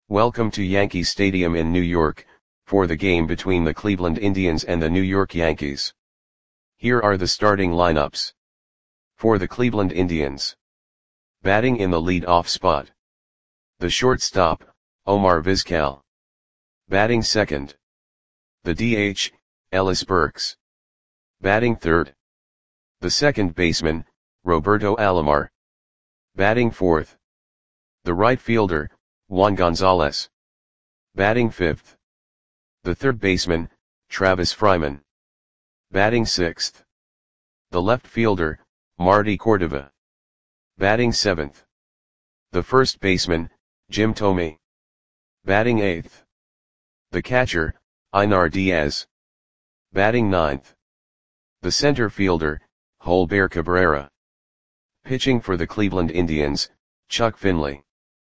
Welcome to Yankee Stadium in New York, for the game between the Cleveland Indians and the New York Yankees. Here are the starting lineups. For the Cleveland Indians. Batting in the lead-off spot. The shortstop, Omar Vizquel. Batting second. The DH, Ellis Burks. Batting third. The second baseman, Roberto Alomar. Batting fourth. The right fielder, Juan Gonzalez. Batting fifth. The third baseman, Travis Fryman. Batting sixth. The left fielder, Marty Cordova. Batting seventh. The first baseman, Jim Thome. Batting eighth. The catcher, Einar Diaz. Batting ninth. The center fielder, Holber Cabrera. Pitching for the Cleveland Indians, Chuck Finley.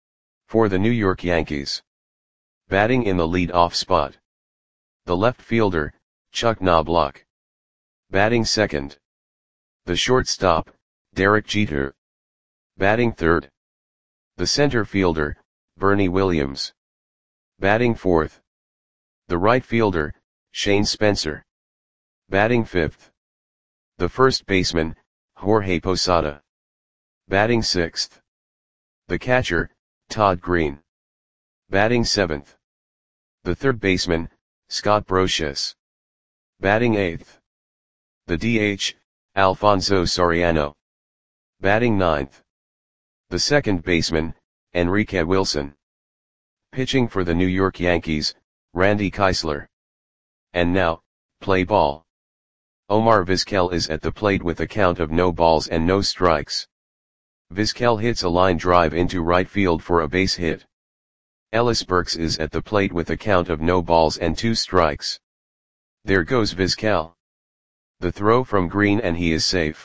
For the New York Yankees. Batting in the lead-off spot. The left fielder, Chuck Knobloch. Batting second. The shortstop, Derek Jeter. Batting third. The center fielder, Bernie Williams. Batting fourth. The right fielder, Shane Spencer. Batting fifth. The first baseman, Jorge Posada. Batting sixth. The catcher, Todd Green. Batting seventh. The third baseman, Scott Brosius. Batting eighth. The DH, Alfonso Soriano. Batting ninth. The second baseman, Enrique Wilson. Pitching for the New York Yankees, Randy Keisler. And now, play ball. Omar Vizquel is at the plate with a count of no balls and no strikes. Vizquel hits a line drive into right field for a base hit. Ellis Burks is at the plate with a count of no balls and 2 strikes. There goes Vizquel. The throw from Green and he is safe.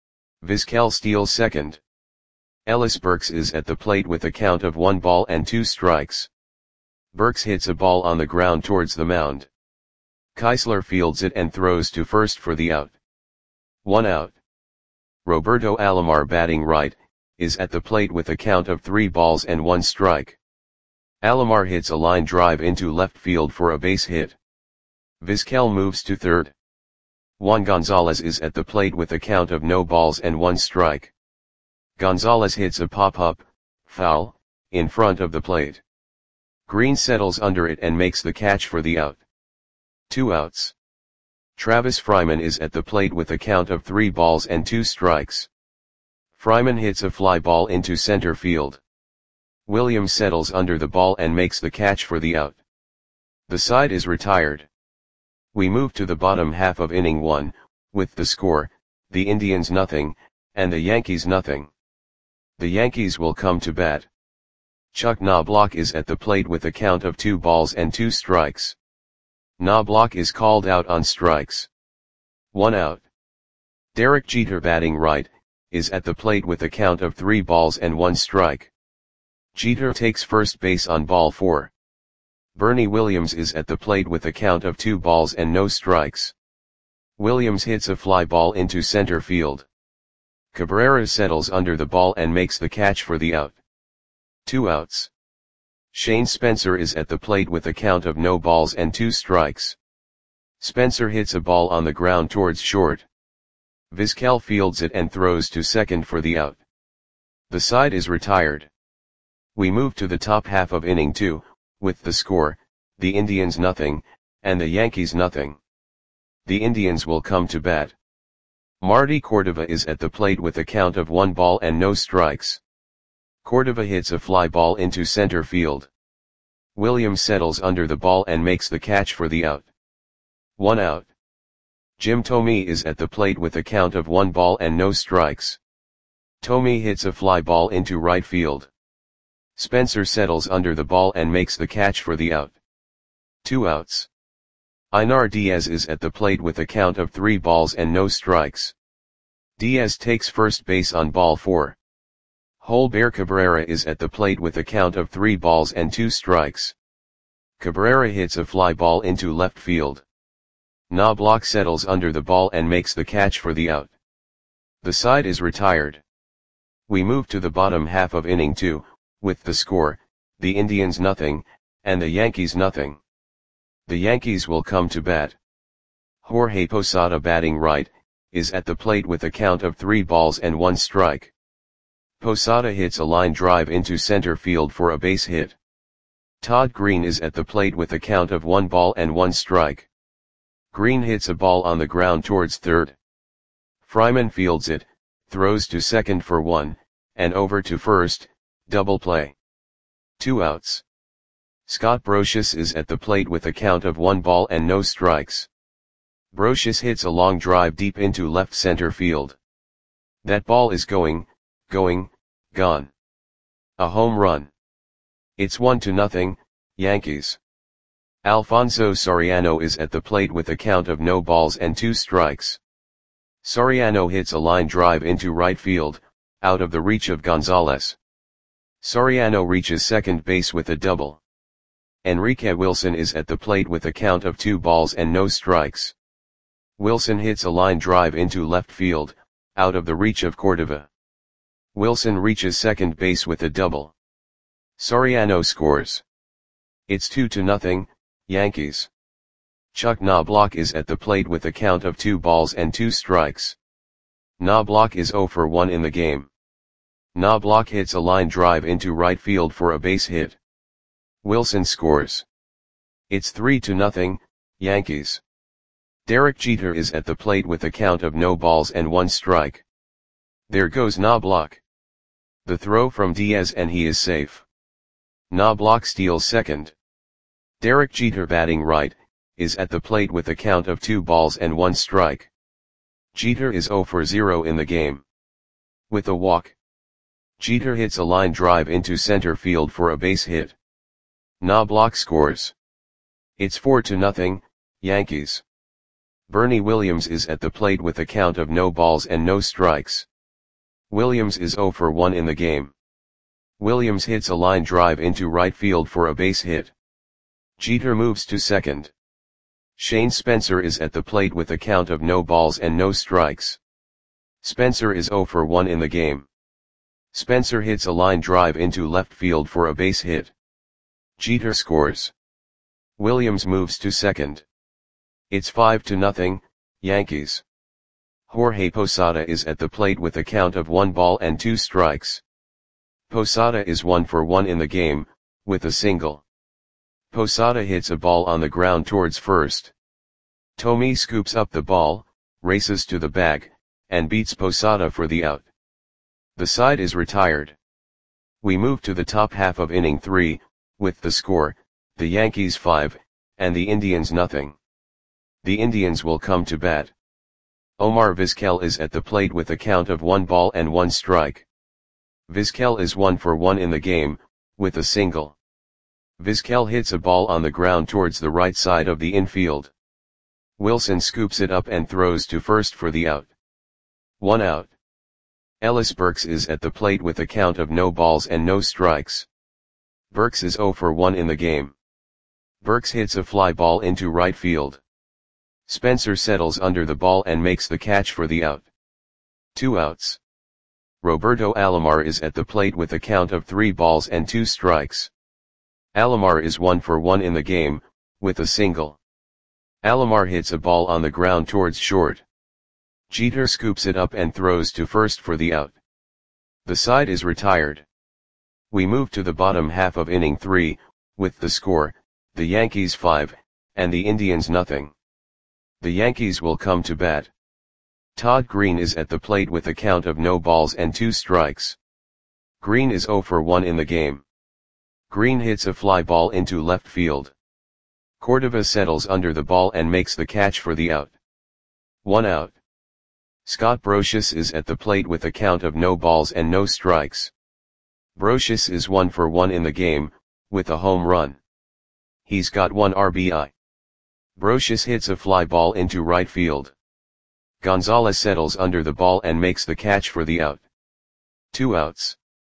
Vizquel steals second. Ellis Burks is at the plate with a count of 1 ball and 2 strikes. Burks hits a ball on the ground towards the mound. Keisler fields it and throws to first for the out. 1 out. Roberto Alomar, batting right, is at the plate with a count of 3 balls and 1 strike. Alomar hits a line drive into left field for a base hit. Vizquel moves to third. Juan Gonzalez is at the plate with a count of no balls and 1 strike. Gonzalez hits a pop-up, foul, in front of the plate. Green settles under it and makes the catch for the out. 2 outs. Travis Fryman is at the plate with a count of 3 balls and 2 strikes. Fryman hits a fly ball into center field. Williams settles under the ball and makes the catch for the out. The side is retired. We move to the bottom half of inning 1, with the score, the Indians nothing, and the Yankees nothing. The Yankees will come to bat. Chuck Knobloch is at the plate with a count of 2 balls and 2 strikes. Knobloch is called out on strikes. 1 out. Derek Jeter, batting right, is at the plate with a count of 3 balls and 1 strike. Jeter takes first base on ball 4. Bernie Williams is at the plate with a count of 2 balls and no strikes. Williams hits a fly ball into center field. Cabrera settles under the ball and makes the catch for the out. 2 outs. Shane Spencer is at the plate with a count of no balls and 2 strikes. Spencer hits a ball on the ground towards short. Vizquel fields it and throws to second for the out. The side is retired. We move to the top half of inning 2, with the score, the Indians nothing, and the Yankees nothing. The Indians will come to bat. Marty Cordova is at the plate with a count of 1 ball and no strikes. Cordova hits a fly ball into center field. Williams settles under the ball and makes the catch for the out. 1 out. Jim Thome is at the plate with a count of 1 ball and no strikes. Thome hits a fly ball into right field. Spencer settles under the ball and makes the catch for the out. 2 outs. Einar Diaz is at the plate with a count of 3 balls and no strikes. Diaz takes first base on ball 4. Holber Cabrera is at the plate with a count of 3 balls and 2 strikes. Cabrera hits a fly ball into left field. Knobloch settles under the ball and makes the catch for the out. The side is retired. We move to the bottom half of inning 2, with the score, the Indians nothing, and the Yankees nothing. The Yankees will come to bat. Jorge Posada batting right, is at the plate with a count of 3 balls and 1 strike. Posada hits a line drive into center field for a base hit. Todd Green is at the plate with a count of 1 ball and 1 strike. Green hits a ball on the ground towards third. Fryman fields it, throws to second for 1, and over to first, double play. 2 outs. Scott Brosius is at the plate with a count of 1 ball and no strikes. Brosius hits a long drive deep into left center field. That ball is gone. A home run. It's 1-0, Yankees. Alfonso Soriano is at the plate with a count of no balls and 2 strikes. Soriano hits a line drive into right field, out of the reach of Gonzalez. Soriano reaches second base with a double. Enrique Wilson is at the plate with a count of 2 balls and no strikes. Wilson hits a line drive into left field, out of the reach of Cordova. Wilson reaches second base with a double. Soriano scores. It's 2-0, Yankees. Chuck Knobloch is at the plate with a count of 2 balls and 2 strikes. Knobloch is 0 for 1 in the game. Knobloch hits a line drive into right field for a base hit. Wilson scores. It's 3-0, Yankees. Derek Jeter is at the plate with a count of no balls and 1 strike. There goes Knobloch. The throw from Diaz and he is safe. Knobloch steals second. Derek Jeter batting right, is at the plate with a count of 2 balls and 1 strike. Jeter is 0 for 0 in the game. With a walk. Jeter hits a line drive into center field for a base hit. Knobloch scores. It's 4-0, Yankees. Bernie Williams is at the plate with a count of no balls and no strikes. Williams is 0 for 1 in the game. Williams hits a line drive into right field for a base hit. Jeter moves to second. Shane Spencer is at the plate with a count of no balls and no strikes. Spencer is 0 for 1 in the game. Spencer hits a line drive into left field for a base hit. Jeter scores. Williams moves to second. It's 5-0, Yankees. Jorge Posada is at the plate with a count of 1 ball and 2 strikes. Posada is 1 for 1 in the game, with a single. Posada hits a ball on the ground towards first. Tommy scoops up the ball, races to the bag, and beats Posada for the out. The side is retired. We move to the top half of inning 3, with the score, the Yankees 5, and the Indians nothing. The Indians will come to bat. Omar Vizquel is at the plate with a count of 1 ball and 1 strike. Vizquel is 1 for 1 in the game, with a single. Vizquel hits a ball on the ground towards the right side of the infield. Wilson scoops it up and throws to first for the out. 1 out. Ellis Burks is at the plate with a count of no balls and no strikes. Burks is 0 for 1 in the game. Burks hits a fly ball into right field. Spencer settles under the ball and makes the catch for the out. 2 outs. Roberto Alomar is at the plate with a count of 3 balls and 2 strikes. Alomar is 1 for 1 in the game, with a single. Alomar hits a ball on the ground towards short. Jeter scoops it up and throws to first for the out. The side is retired. We move to the bottom half of inning 3, with the score, the Yankees 5, and the Indians nothing. The Yankees will come to bat. Todd Green is at the plate with a count of no balls and 2 strikes. Green is 0 for 1 in the game. Green hits a fly ball into left field. Cordova settles under the ball and makes the catch for the out. 1 out. Scott Brosius is at the plate with a count of no balls and no strikes. Brosius is 1 for 1 in the game, with a home run. He's got 1 RBI. Brosius hits a fly ball into right field. Gonzalez settles under the ball and makes the catch for the out. 2 outs.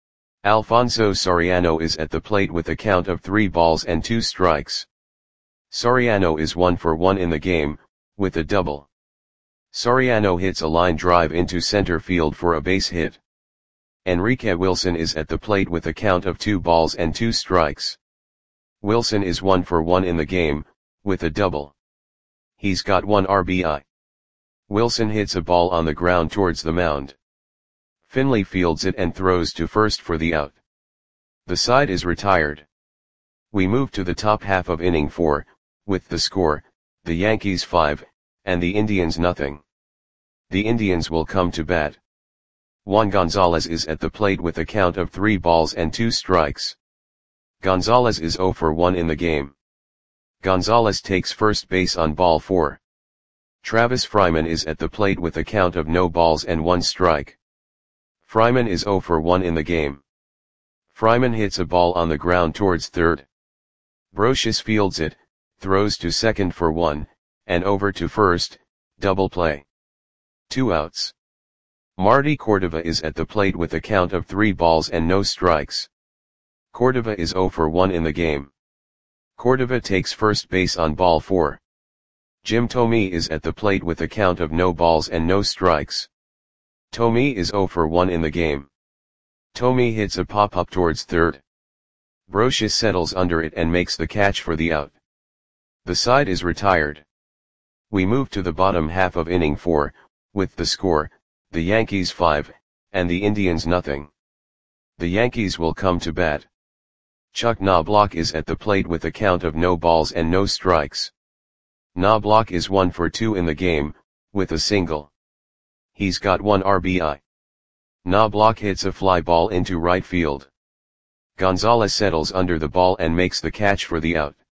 Alfonso Soriano is at the plate with a count of 3 balls and 2 strikes. Soriano is 1 for 1 in the game, with a double. Soriano hits a line drive into center field for a base hit. Enrique Wilson is at the plate with a count of 2 balls and 2 strikes. Wilson is 1 for 1 in the game, with a double. He's got 1 RBI. Wilson hits a ball on the ground towards the mound. Finley fields it and throws to first for the out. The side is retired. We move to the top half of inning 4, with the score, the Yankees 5, and the Indians nothing. The Indians will come to bat. Juan Gonzalez is at the plate with a count of 3 balls and 2 strikes. Gonzalez is 0 for 1 in the game. Gonzalez takes first base on ball 4. Travis Fryman is at the plate with a count of no balls and 1 strike. Fryman is 0 for 1 in the game. Fryman hits a ball on the ground towards third. Brocious fields it, throws to second for 1, and over to first, double play. 2 outs. Marty Cordova is at the plate with a count of 3 balls and no strikes. Cordova is 0 for 1 in the game. Cordova takes first base on ball 4. Jim Thome is at the plate with a count of no balls and no strikes. Thome is 0 for 1 in the game. Thome hits a pop-up towards third. Brocious settles under it and makes the catch for the out. The side is retired. We move to the bottom half of inning 4, with the score, the Yankees 5, and the Indians nothing. The Yankees will come to bat. Chuck Knobloch is at the plate with a count of no balls and no strikes. Knobloch is 1 for 2 in the game, with a single. He's got 1 RBI. Knobloch hits a fly ball into right field. Gonzalez settles under the ball and makes the catch for the out.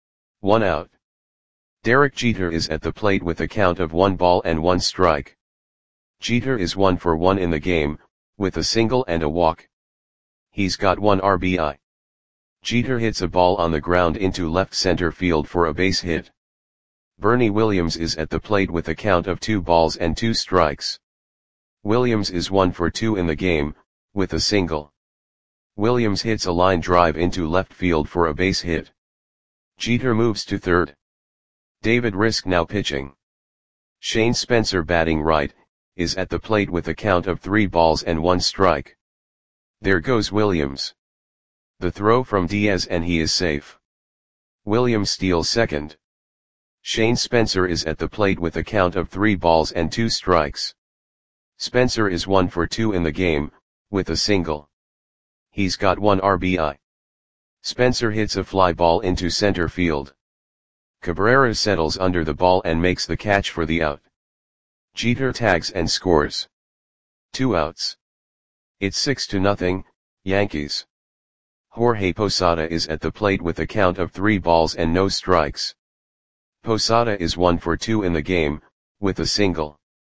1 out. Derek Jeter is at the plate with a count of 1 ball and 1 strike. Jeter is 1 for 1 in the game, with a single and a walk. He's got 1 RBI. Jeter hits a ball on the ground into left center field for a base hit. Bernie Williams is at the plate with a count of 2 balls and 2 strikes. Williams is 1 for 2 in the game, with a single. Williams hits a line drive into left field for a base hit. Jeter moves to third. David Risk now pitching. Shane Spencer batting right, is at the plate with a count of 3 balls and 1 strike. There goes Williams. The throw from Diaz and he is safe. Williams steals second. Shane Spencer is at the plate with a count of 3 balls and 2 strikes. Spencer is 1 for 2 in the game, with a single. He's got 1 RBI. Spencer hits a fly ball into center field. Cabrera settles under the ball and makes the catch for the out. Jeter tags and scores. 2 outs. It's 6-0, Yankees. Jorge Posada is at the plate with a count of 3 balls and no strikes. Posada is 1 for 2 in the game, with a single.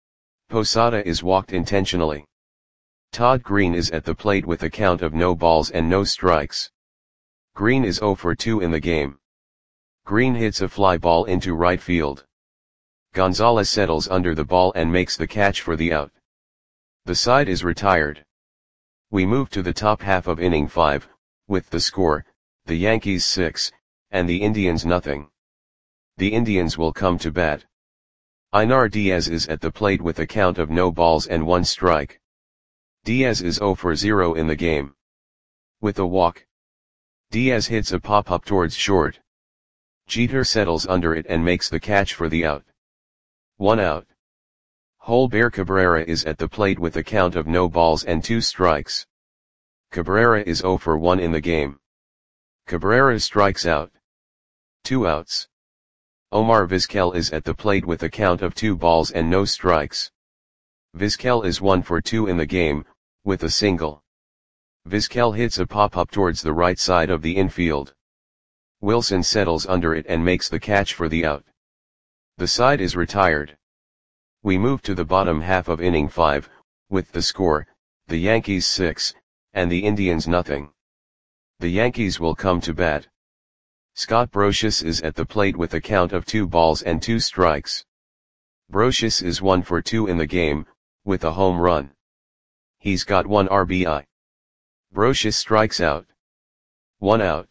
Posada is walked intentionally. Todd Green is at the plate with a count of no balls and no strikes. Green is 0 for 2 in the game. Green hits a fly ball into right field. Gonzalez settles under the ball and makes the catch for the out. The side is retired. We move to the top half of inning 5, with the score, the Yankees 6, and the Indians nothing. The Indians will come to bat. Einar Diaz is at the plate with a count of no balls and 1 strike. Diaz is 0 for 0 in the game. With a walk. Diaz hits a pop-up towards short. Jeter settles under it and makes the catch for the out. 1 out. Holber Cabrera is at the plate with a count of no balls and 2 strikes. Cabrera is 0 for 1 in the game. Cabrera strikes out. 2 outs. Omar Vizquel is at the plate with a count of 2 balls and no strikes. Vizquel is 1 for 2 in the game, with a single. Vizquel hits a pop-up towards the right side of the infield. Wilson settles under it and makes the catch for the out. The side is retired. We move to the bottom half of inning 5, with the score, the Yankees 6, and the Indians nothing. The Yankees will come to bat. Scott Brocious is at the plate with a count of 2 balls and 2 strikes. Brocious is 1 for 2 in the game, with a home run. He's got 1 RBI. Brocious strikes out. 1 out.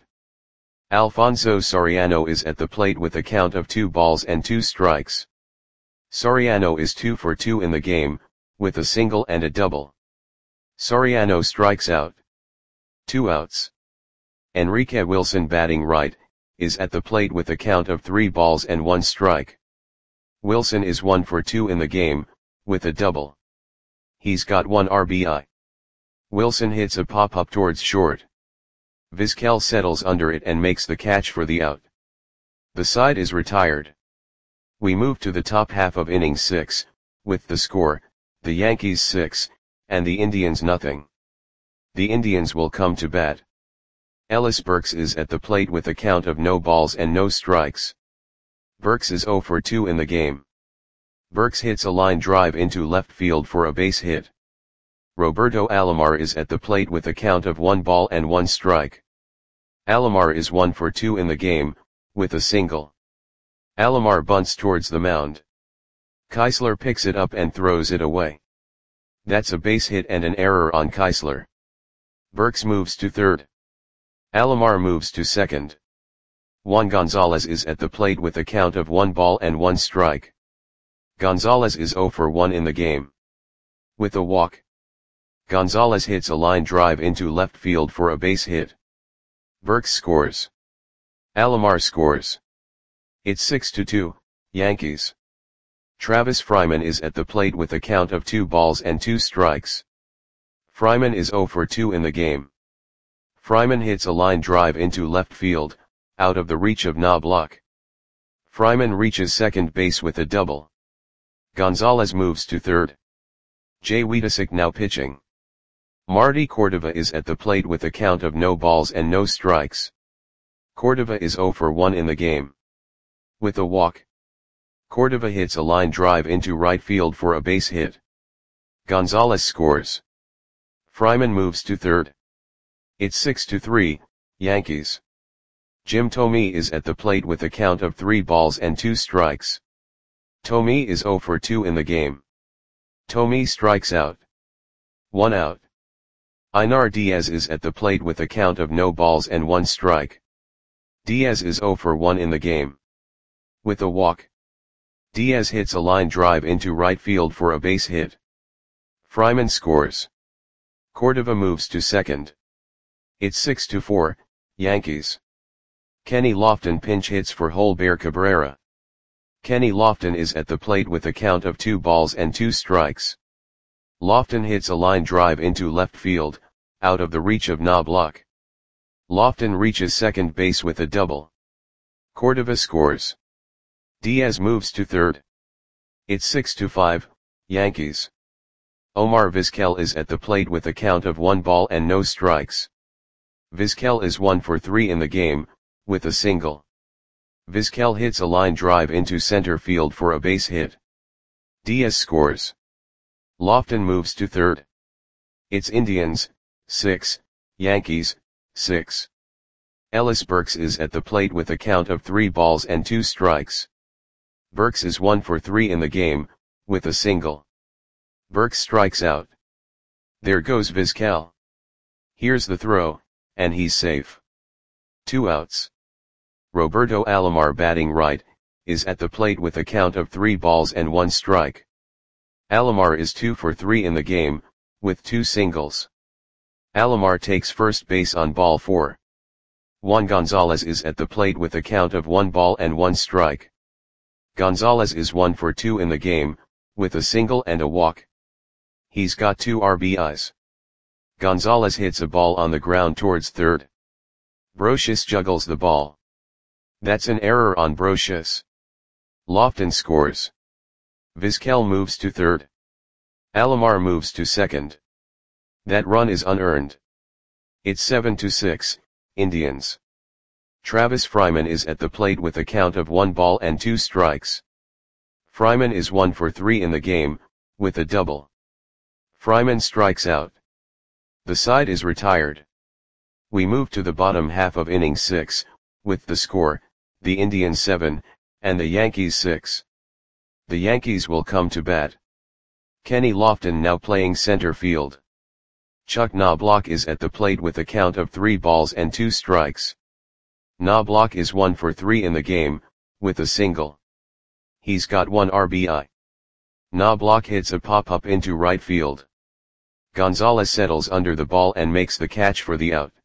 Alfonso Soriano is at the plate with a count of 2 balls and 2 strikes. Soriano is 2 for 2 in the game, with a single and a double. Soriano strikes out. 2 outs. Enrique Wilson batting right, is at the plate with a count of 3 balls and 1 strike. Wilson is 1 for 2 in the game, with a double. He's got 1 RBI. Wilson hits a pop-up towards short. Vizquel settles under it and makes the catch for the out. The side is retired. We move to the top half of inning 6, with the score, the Yankees 6, and the Indians nothing. The Indians will come to bat. Ellis Burks is at the plate with a count of no balls and no strikes. Burks is 0 for 2 in the game. Burks hits a line drive into left field for a base hit. Roberto Alomar is at the plate with a count of 1 ball and 1 strike. Alomar is 1 for 2 in the game, with a single. Alomar bunts towards the mound. Keisler picks it up and throws it away. That's a base hit and an error on Keisler. Burks moves to third. Alomar moves to second. Juan Gonzalez is at the plate with a count of 1 ball and 1 strike. Gonzalez is 0 for 1 in the game. With a walk. Gonzalez hits a line drive into left field for a base hit. Burks scores. Alomar scores. It's 6-2, Yankees. Travis Fryman is at the plate with a count of 2 balls and 2 strikes. Fryman is 0 for 2 in the game. Fryman hits a line drive into left field, out of the reach of Knobloch. Fryman reaches second base with a double. Gonzalez moves to third. Jay Wiedesick now pitching. Marty Cordova is at the plate with a count of no balls and no strikes. Cordova is 0 for 1 in the game. With a walk. Cordova hits a line drive into right field for a base hit. Gonzalez scores. Fryman moves to third. It's 6-3, Yankees. Jim Thome is at the plate with a count of 3 balls and 2 strikes. Thome is 0 for 2 in the game. Thome strikes out. 1 out. Einar Diaz is at the plate with a count of no balls and 1 strike. Diaz is 0 for 1 in the game. With a walk. Diaz hits a line drive into right field for a base hit. Fryman scores. Cordova moves to second. It's 6-4, Yankees. Kenny Lofton pinch hits for Holber Cabrera. Kenny Lofton is at the plate with a count of 2 balls and 2 strikes. Lofton hits a line drive into left field, out of the reach of Knobloch. Lofton reaches second base with a double. Cordova scores. Diaz moves to third. It's 6-5, Yankees. Omar Vizquel is at the plate with a count of 1 ball and no strikes. Vizquel is 1 for 3 in the game, with a single. Vizquel hits a line drive into center field for a base hit. Diaz scores. Lofton moves to third. It's Indians, 6, Yankees, 6. Ellis Burks is at the plate with a count of 3 balls and 2 strikes. Burks is 1 for 3 in the game, with a single. Burks strikes out. There goes Vizquel. Here's the throw, and he's safe. 2 outs. Roberto Alomar batting right, is at the plate with a count of 3 balls and 1 strike. Alomar is 2 for 3 in the game, with 2 singles. Alomar takes first base on ball 4. Juan Gonzalez is at the plate with a count of 1 ball and 1 strike. Gonzalez is 1 for 2 in the game, with a single and a walk. He's got 2 RBIs. Gonzalez hits a ball on the ground towards third. Brocious juggles the ball. That's an error on Brocious. Lofton scores. Vizquel moves to third. Alomar moves to second. That run is unearned. It's 7-6, Indians. Travis Fryman is at the plate with a count of 1 ball and 2 strikes. Fryman is 1 for 3 in the game, with a double. Fryman strikes out. The side is retired. We move to the bottom half of inning 6, with the score, the Indians 7, and the Yankees 6. The Yankees will come to bat. Kenny Lofton now playing center field. Chuck Knobloch is at the plate with a count of 3 balls and 2 strikes. Knobloch is 1 for 3 in the game, with a single. He's got 1 RBI. Knobloch hits a pop-up into right field. Gonzalez settles under the ball and makes the catch for the out.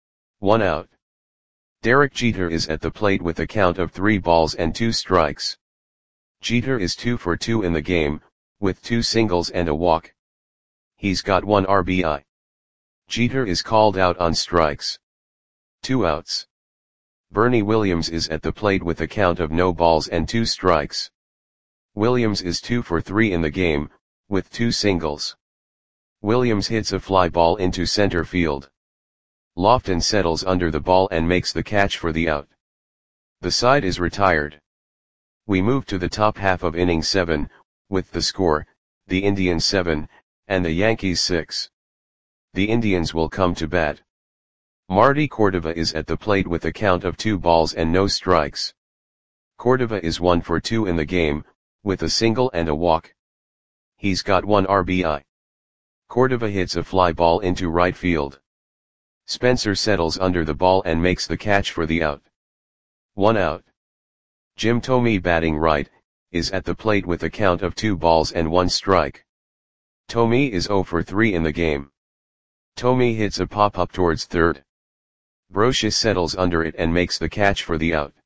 1 out. Derek Jeter is at the plate with a count of 3 balls and 2 strikes. Jeter is 2 for 2 in the game, with 2 singles and a walk. He's got 1 RBI. Jeter is called out on strikes. 2 outs. Bernie Williams is at the plate with a count of no balls and 2 strikes. Williams is 2 for 3 in the game, with 2 singles. Williams hits a fly ball into center field. Lofton settles under the ball and makes the catch for the out. The side is retired. We move to the top half of inning 7, with the score, the Indians 7, and the Yankees 6. The Indians will come to bat. Marty Cordova is at the plate with a count of 2 balls and no strikes. Cordova is 1 for 2 in the game, with a single and a walk. He's got 1 RBI. Cordova hits a fly ball into right field. Spencer settles under the ball and makes the catch for the out. 1 out. Jim Thome, batting right, is at the plate with a count of 2 balls and 1 strike. Thome is 0 for 3 in the game. Thome hits a pop-up towards third. Brosius settles under it and makes the catch for the out.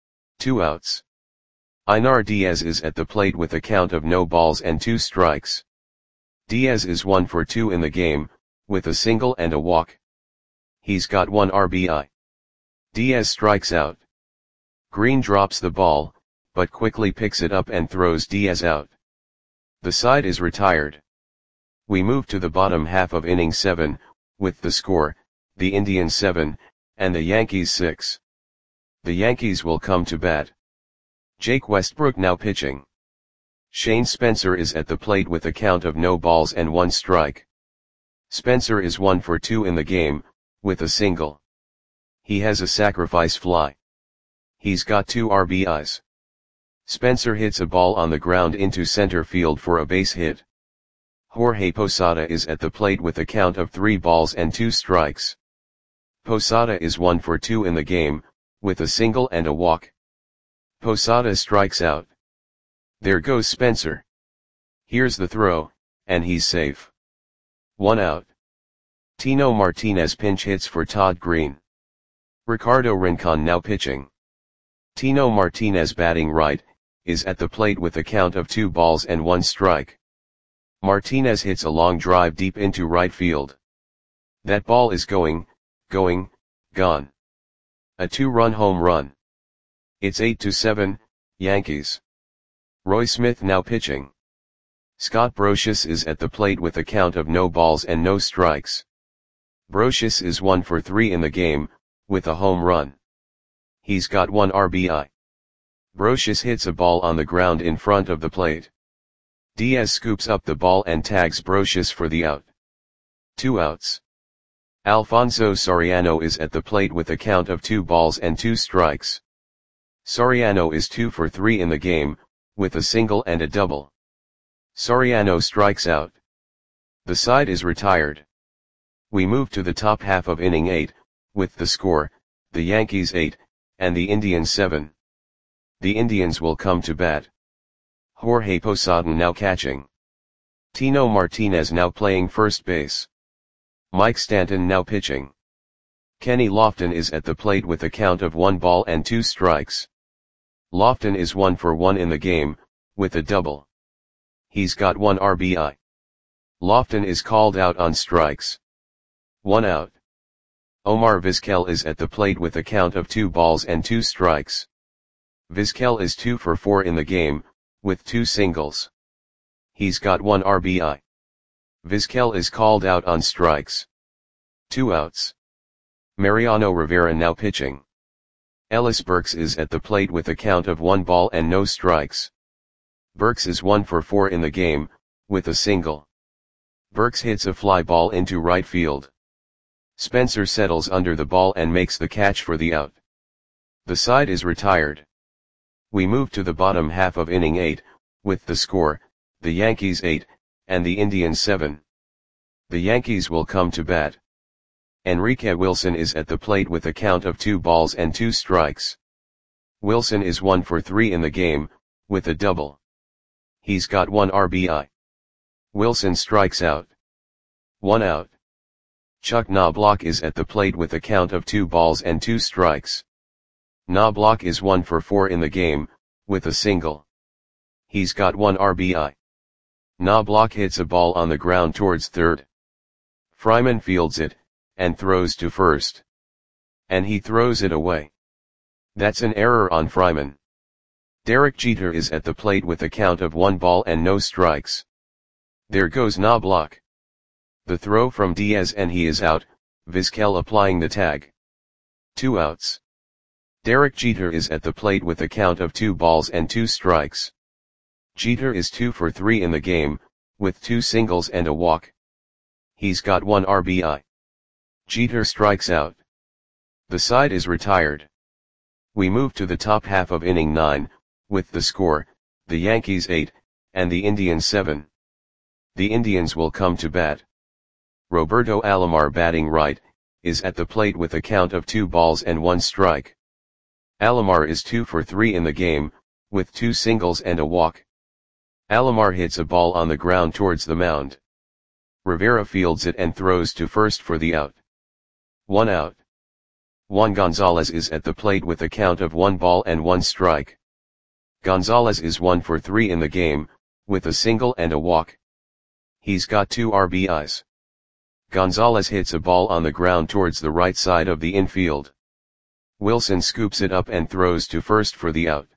2 outs. Einar Diaz is at the plate with a count of no balls and 2 strikes. Diaz is 1 for 2 in the game, with a single and a walk. He's got 1 RBI. Diaz strikes out. Green drops the ball, but quickly picks it up and throws Diaz out. The side is retired. We move to the bottom half of inning 7, with the score, the Indians 7, and the Yankees 6. The Yankees will come to bat. Jake Westbrook now pitching. Shane Spencer is at the plate with a count of no balls and 1 strike. Spencer is 1 for 2 in the game, with a single. He has a sacrifice fly. He's got 2 RBIs. Spencer hits a ball on the ground into center field for a base hit. Jorge Posada is at the plate with a count of 3 balls and 2 strikes. Posada is 1 for 2 in the game, with a single and a walk. Posada strikes out. There goes Spencer. Here's the throw, and he's safe. 1 out. Tino Martinez pinch hits for Todd Green. Ricardo Rincon now pitching. Tino Martinez, batting right, is at the plate with a count of 2 balls and 1 strike. Martinez hits a long drive deep into right field. That ball is gone. A 2-run home run. It's 8-7, Yankees. Roy Smith now pitching. Scott Brosius is at the plate with a count of no balls and no strikes. Brosius is 1 for 3 in the game, with a home run. He's got 1 RBI. Brosius hits a ball on the ground in front of the plate. Diaz scoops up the ball and tags Brosius for the out. 2 outs. Alfonso Soriano is at the plate with a count of 2 balls and 2 strikes. Soriano is 2 for 3 in the game, with a single and a double. Soriano strikes out. The side is retired. We move to the top half of inning 8, with the score, the Yankees 8, and the Indians 7. The Indians will come to bat. Jorge Posada now catching. Tino Martinez now playing first base. Mike Stanton now pitching. Kenny Lofton is at the plate with a count of 1 ball and 2 strikes. Lofton is 1 for 1 in the game, with a double. He's got 1 RBI. Lofton is called out on strikes. 1 out. Omar Vizquel is at the plate with a count of 2 balls and 2 strikes. Vizquel is 2 for 4 in the game, with 2 singles. He's got 1 RBI. Vizquel is called out on strikes. 2 outs. Mariano Rivera now pitching. Ellis Burks is at the plate with a count of 1 ball and no strikes. Burks is 1 for 4 in the game, with a single. Burks hits a fly ball into right field. Spencer settles under the ball and makes the catch for the out. The side is retired. We move to the bottom half of inning 8, with the score, the Yankees 8, and the Indians 7. The Yankees will come to bat. Enrique Wilson is at the plate with a count of 2 balls and 2 strikes. Wilson is 1 for 3 in the game, with a double. He's got 1 RBI. Wilson strikes out. 1 out. Chuck Knobloch is at the plate with a count of 2 balls and 2 strikes. Knobloch is 1 for 4 in the game, with a single. He's got 1 RBI. Knobloch hits a ball on the ground towards third. Fryman fields it, and throws to first. And he throws it away. That's an error on Fryman. Derek Jeter is at the plate with a count of 1 ball and no strikes. There goes Knobloch. The throw from Diaz and he is out, Vizquel applying the tag. 2 outs. Derek Jeter is at the plate with a count of 2 balls and 2 strikes. Jeter is 2 for 3 in the game, with 2 singles and a walk. He's got 1 RBI. Jeter strikes out. The side is retired. We move to the top half of inning 9, with the score, the Yankees 8, and the Indians 7. The Indians will come to bat. Roberto Alomar, batting right, is at the plate with a count of 2 balls and 1 strike. Alomar is 2 for 3 in the game, with 2 singles and a walk. Alomar hits a ball on the ground towards the mound. Rivera fields it and throws to first for the out. 1 out. Juan Gonzalez is at the plate with a count of 1 ball and 1 strike. Gonzalez is 1 for 3 in the game, with a single and a walk. He's got 2 RBIs. Gonzalez hits a ball on the ground towards the right side of the infield. Wilson scoops it up and throws to first for the out.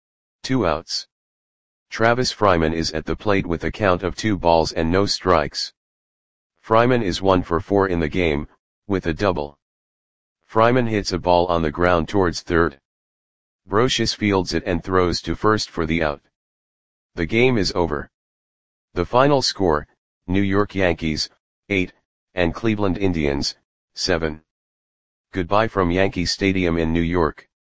2 outs. Travis Fryman is at the plate with a count of 2 balls and no strikes. Fryman is 1 for 4 in the game, with a double. Fryman hits a ball on the ground towards third. Brocious fields it and throws to first for the out. The game is over. The final score, New York Yankees, 8, and Cleveland Indians, 7. Goodbye from Yankee Stadium in New York.